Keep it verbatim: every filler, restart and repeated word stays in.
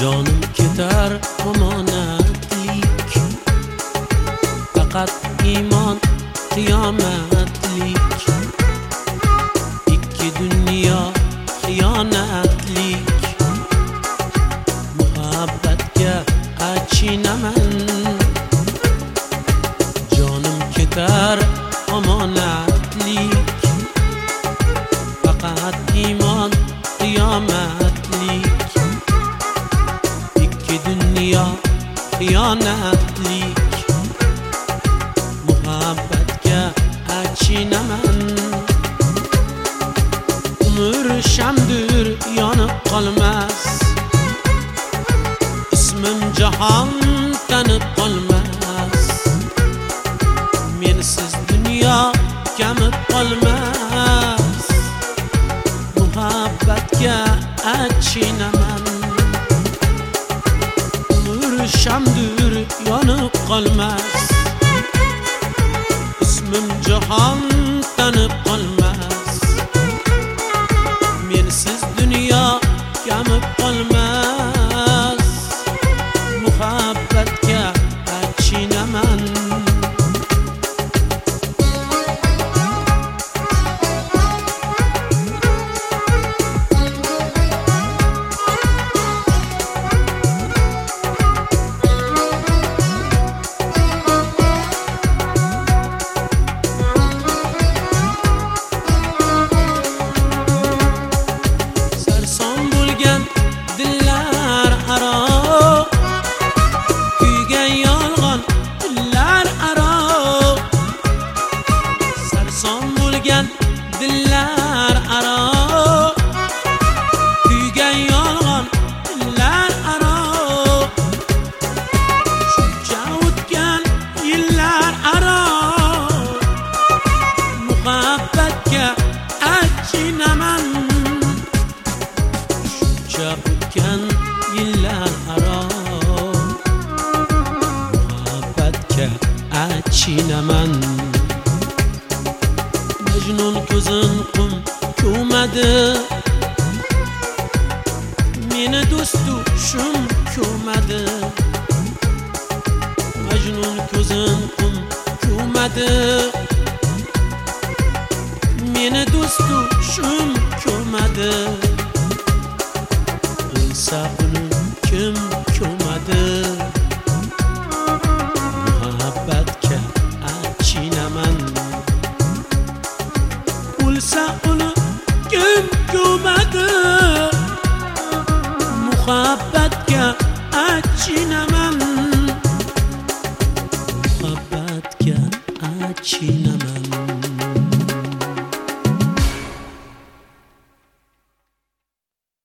jonim ketar omonatlik, faqat iymon qiyomatlik. Ikki dunyo xiyonatlik, muhabbatga achinaman. Jonim ketar omonatlik, faqat iymon qiyomatlik. Ikki dunyo xiyonatlik, muhabbatga achinaman. Umr shamdir yonib qolmas, ismim jahon tanib qolmas. Mensiz dunyo kamib qolmas, muhabbatga achinaman. Umr shamdir yonib qolmas, ismim jahon tanib qolmas. Mensiz dunyo kamib qolmas, muhabbatga achinaman. Dillar aro, kuygan yolg'on dillar aro. Shuncha o'tgan yillar aro, muhabbatga achinaman. Shuncha o'tgan yillar aro, muhabbatga achinaman. Majnun ko'zin qum ko'madi, meni do'stu shum ko'madi. Majnun ko'zin qum ko'madi, meni do'stu shum ko'madi. O'lsa uni kim ko'madi, muhabbatga achinaman. O'lsa uni kim ko'madi, muhabbatga achinaman. Muhabbatga achinaman.